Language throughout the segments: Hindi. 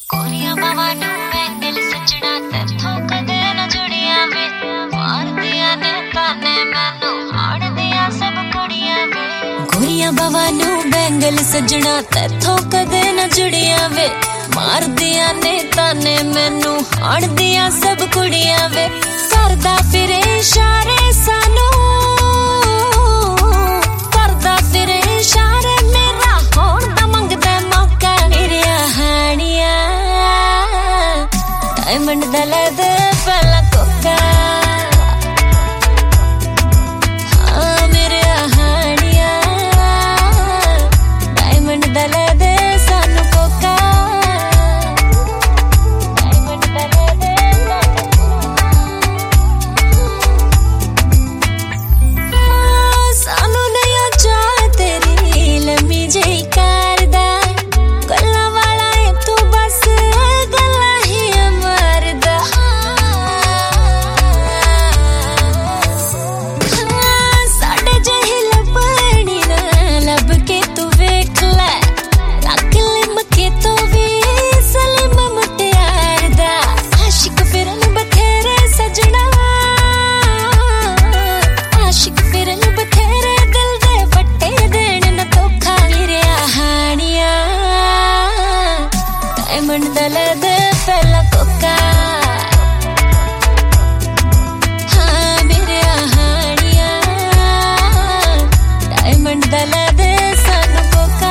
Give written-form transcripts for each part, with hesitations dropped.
गोरियां बावां नू एंगल सजना तैथों कदे न जुड़ियां वे मार दिया ने ताने मैनू हाड़ दिया सब कुड़ियां वे गोरियां बावां नू बैंगल सजना तैथों कदे न जुड़ियां वे मार दिया ने ताने मैनू हाड़ दिया सब कुड़ियां वे करदा फिरे इशारे सानू करदा फिरे इशारे मेरा होण दा मंगदा मौका मेरे हानिया डायमंड दा ले दे पहला कोका हाँ मेरे हानिया डायमंड दा ले दे सानू कोका डायमंड दा ले दे सानू नहीं चाह तेरी लम्मी जेही करदा गल्लां वाला है तू बस गल्लां ही मारदा साडे जेही लभणी ना लब के तू वेख लै रख लिम के तो भी सलीम मुटियार दा आशिक फिरन बथेरे सजना आशिक फिरन बथेरे दिल दे वट्टे देण न धोखा मेरे हानिया डायमंड दा ले दे पहला कोका हाँ मेरे हानिया डायमंड दा ले दे सानू कोका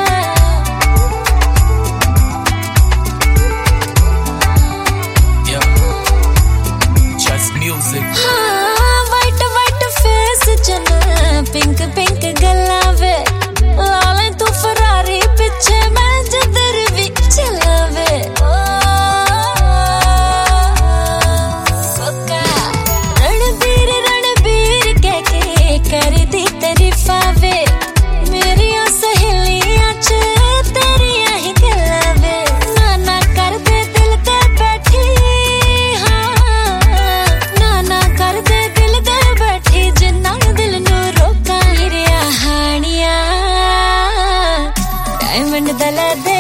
Yeah, just music. हाँ वाइट वाइट फेस जना पिंक पिंक गल्ला वे लाले तू फरारी पिछे मैं जिधर भी चलावे कोका रणबीर कह के कर दी तारीफा वे मेरी सहेलियां च तेरियां ही गल्ला वे ना कर दे दिल ते बैठी ना कर दे दिल ते बैठी जिन्ना दिल नू रोका मेरे हानिया डायमंड दा ले दे